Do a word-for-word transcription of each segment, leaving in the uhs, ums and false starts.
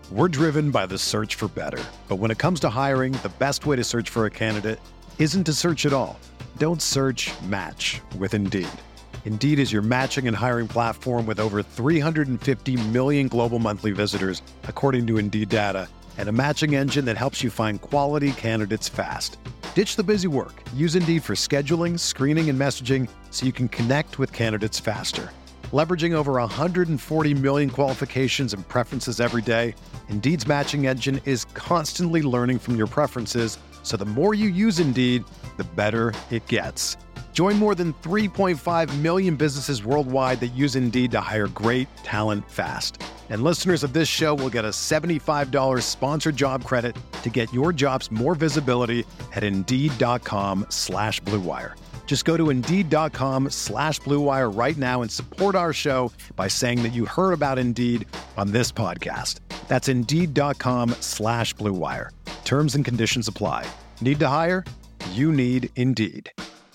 We're driven by the search for better. But when it comes to hiring, the best way to search for a candidate isn't to search at all. Don't search, match with Indeed. Indeed is your matching and hiring platform with over three hundred fifty million global monthly visitors, according to Indeed data, and a matching engine that helps you find quality candidates fast. Ditch the busy work. Use Indeed for scheduling, screening, and messaging so you can connect with candidates faster. Leveraging over one hundred forty million qualifications and preferences every day, Indeed's matching engine is constantly learning from your preferences, so the more you use Indeed, the better it gets. Join more than three point five million businesses worldwide that use Indeed to hire great talent fast. And listeners of this show will get a seventy-five dollars sponsored job credit to get your jobs more visibility at Indeed.com slash Blue Wire. Just go to Indeed.com slash Blue Wire right now and support our show by saying that you heard about Indeed on this podcast. That's Indeed.com slash Blue Wire. Terms and conditions apply. Need to hire? You need Indeed.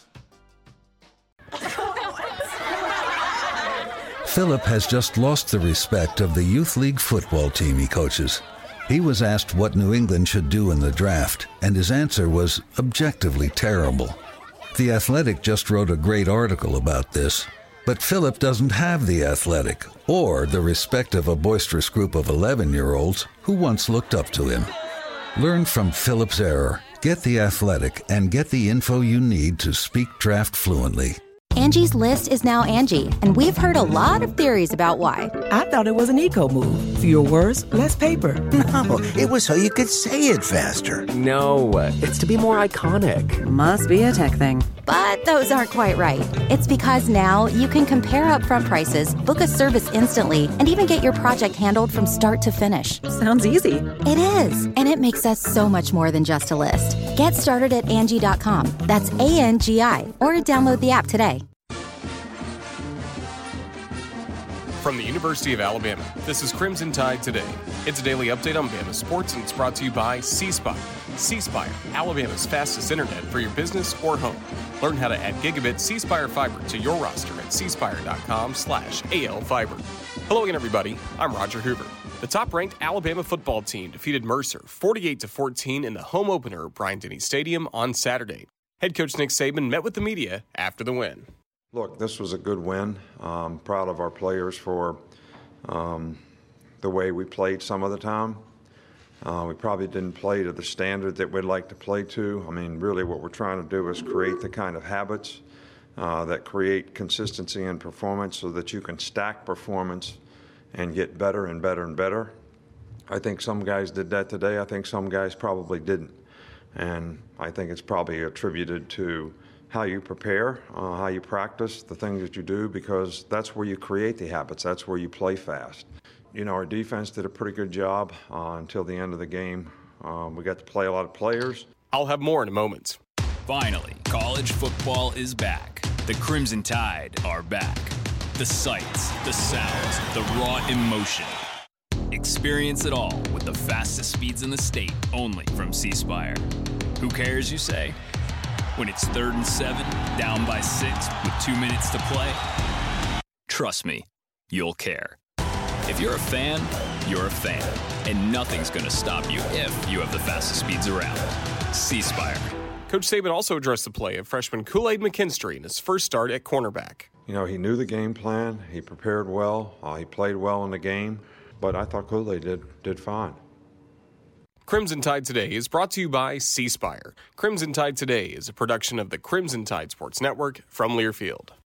Philip has just lost the respect of the youth league football team he coaches. He was asked what New England should do in the draft, and his answer was objectively terrible. The Athletic just wrote a great article about this, but Philip doesn't have The Athletic or the respect of a boisterous group of eleven-year-olds who once looked up to him. Learn from Philip's error. Get The Athletic and get the info you need to speak draft fluently. Angie's List is now Angie, and we've heard a lot of theories about why. I thought it was an eco move. Fewer words, less paper. No, it was so you could say it faster. No, it's to be more iconic. Must be a tech thing. But those aren't quite right. It's because now you can compare upfront prices, book a service instantly, and even get your project handled from start to finish. Sounds easy. It is, and it makes us so much more than just a list. Get started at Angie dot com. That's A N G I, or download the app today. From the University of Alabama, this is Crimson Tide Today. It's a daily update on Bama sports, and it's brought to you by C Spire. C Spire, Alabama's fastest internet for your business or home. Learn how to add gigabit C Spire fiber to your roster at cspire.com slash AL fiber. Hello again, everybody. I'm Roger Hoover. The top-ranked Alabama football team defeated Mercer forty-eight to fourteen in the home opener at Bryant-Denny Stadium on Saturday. Head coach Nick Saban met with the media after the win. Look, this was a good win. I'm proud of our players for um, the way we played some of the time. Uh, we probably didn't play to the standard that we'd like to play to. I mean, really what we're trying to do is create the kind of habits uh, that create consistency in performance so that you can stack performance and get better and better and better. I think some guys did that today. I think some guys probably didn't. And I think it's probably attributed to how you prepare, uh, how you practice, the things that you do, because that's where you create the habits. That's where you play fast. You know, our defense did a pretty good job uh, until the end of the game. Um, we got to play a lot of players. I'll have more in a moment. Finally, college football is back. The Crimson Tide are back. The sights, the sounds, the raw emotion. Experience it all with the fastest speeds in the state, only from C Spire. Who cares, you say? When it's third and seven, down by six, with two minutes to play, trust me, you'll care. If you're a fan, you're a fan, and nothing's going to stop you if you have the fastest speeds around. C Spire. Coach Saban also addressed the play of freshman Kool-Aid McKinstry in his first start at cornerback. You know, he knew the game plan. He prepared well. Uh, he played well in the game. But I thought Kool-Aid did, did fine. Crimson Tide Today is brought to you by C Spire. Crimson Tide Today is a production of the Crimson Tide Sports Network from Learfield.